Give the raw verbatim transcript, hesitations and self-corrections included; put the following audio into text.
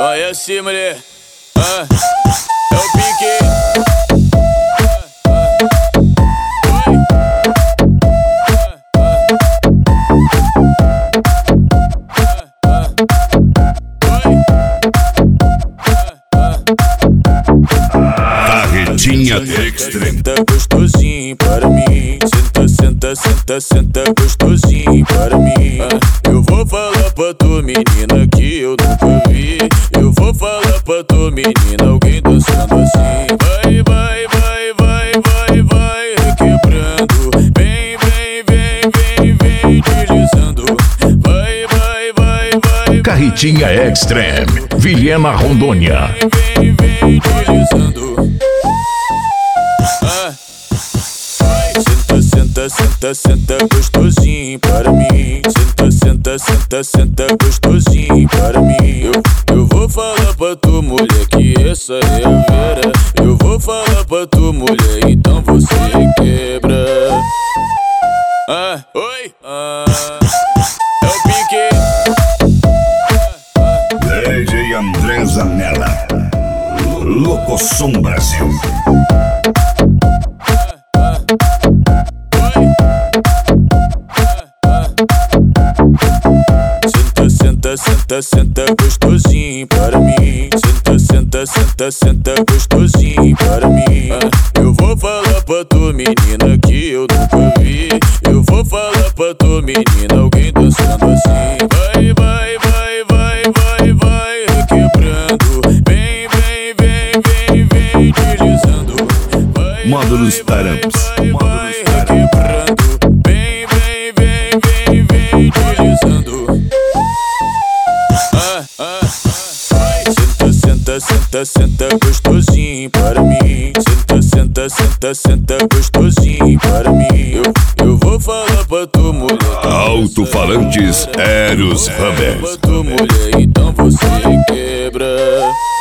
Olha assim, mulher. Ah, é o pique. Carretinha Extreme. Senta gostosinho para mim. Senta, senta, senta, senta gostosinho para mim. Ah, eu vou falar pra tua menina que eu nunca vi. Eu vou falar pra tua menina alguém dançando assim. Vai, vai, vai, vai, vai, vai requebrando. Vem, vem, vem, vem, vem deslizando. Vai, vai, vai, vai. Carretinha Extreme, Vilhena, Rondônia. Vem, vem, vem deslizando. Ah, senta, senta, senta, senta gostosinho para mim. Senta, senta, senta, senta gostosinho para mim. Eu, eu vou falar pra tua mulher que essa é a Vera. Eu vou falar pra tua mulher, então você quebra. Ah, oi, ah, é o pique. D J André Zanella, Locosom Brasil. Senta, senta, senta, senta gostosinho para mim. Senta, senta, senta, senta gostosinho para mim. Ah, eu vou falar pra tua menina que eu nunca vi. Eu vou falar pra tua menina alguém dançando assim. Vai, vai, vai, vai, vai, vai requebrando. Vem, vem, vem, vem, vem deslizando. Vai, Módulos vai, Taramps. vai, vai requebrando. Vem, vem, vem, vem, vem deslizando. Ah, ah, ah. Senta, senta, senta, senta gostosinho para mim. Senta, senta, senta, senta gostosinho para mim. Eu, eu vou falar pra tua mulher. Alto-falantes Eros Pra Rambers. tua mulher, então você quebra.